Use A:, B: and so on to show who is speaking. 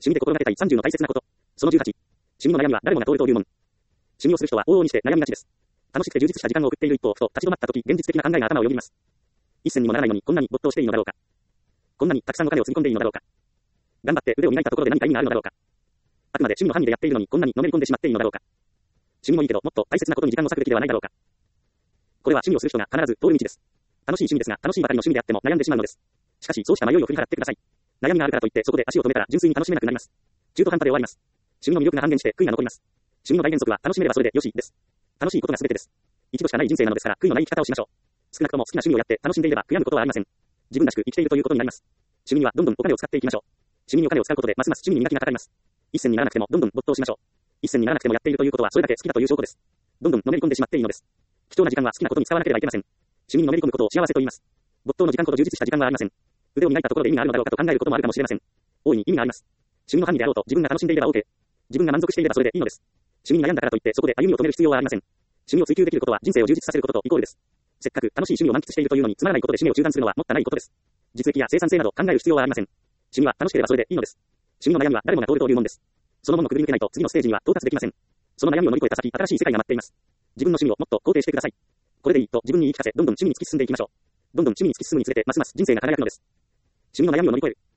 A: 趣味で心がけたい30の大切なこと。その18。趣味の悩みは誰もが通るというもん。趣味をする人は往々にして悩みがちです。楽しくて充実した時間を送っている一方、ふと立ち止まった時、現実的な考えが頭をよぎります。一銭にもならないのにこんなに没頭していいのだろうか。こんなにたくさんお金をつぎ込んでいいのだろうか。頑張って腕を磨いたところで何か意味があるのだろうか。あくまで趣味の範囲でやっているのにこんなにのめり込んでしまっていいのだろうか。趣味もいいけど、もっと大切なことに時間を割くべきではないだろうか。これは趣味をする人が必ず通る道です。楽しい趣味ですが、楽しいばかりの趣味であっても悩んでしまうのです。しかし、そうした迷いを振り払ってください。悩みがあるからといって、そこで足を止めたら純粋に楽しめなくなります。中途半端で終わります。趣味の魅力が半減して悔いが残ります。趣味の大原則は楽しめればそれでよしです。楽しいことが全てです。一度しかない人生なのですから、悔いのない生き方をしましょう。少なくとも好きな趣味をやって楽しんでいれば悔やむことはありません。自分らしく生きているということになります。趣味にはどんどんお金を使っていきましょう。趣味にお金を使うことでますます趣味に磨きがかかります。一銭にならなくてもどんどん没頭しましょう。一銭にならなくてもやっているということはそれだけ好きだという証拠です。どんどんのめり込んでしまっていいのです。貴重な時間は好きなことに使わなければいけません。趣味にのめり込むことを幸せと言います。没頭の時間ほど充実した時間はありません。腕を磨いたところで意味があるのだろうかと考えることもあるかもしれません。大いに意味があります。趣味の範囲であろうと自分が楽しんでいれば OK。自分が満足していればそれでいいのです。趣味に悩んだからといってそこで歩みを止める必要はありません。趣味を追求できることは人生を充実させることとイコールです。せっかく楽しい趣味を満喫しているというのにつまらないことで趣味を中断するのはもったいないことです。実益や生産性など考える必要はありません。趣味は楽しければそれでいいのです。趣味の悩みは誰もが通るというものです。そのものをくぐり抜けないと次のステージには到達できません。その悩みを乗り越えた先、新しい世界が待っています。自分の趣味をもっと肯定してください。これでいいと自分に言い聞かせ、どんどん趣味に突き進んでいきましょう。どんどん趣味に突き進むにつれてますます人生が輝くのです。趣味の悩みを乗り越える。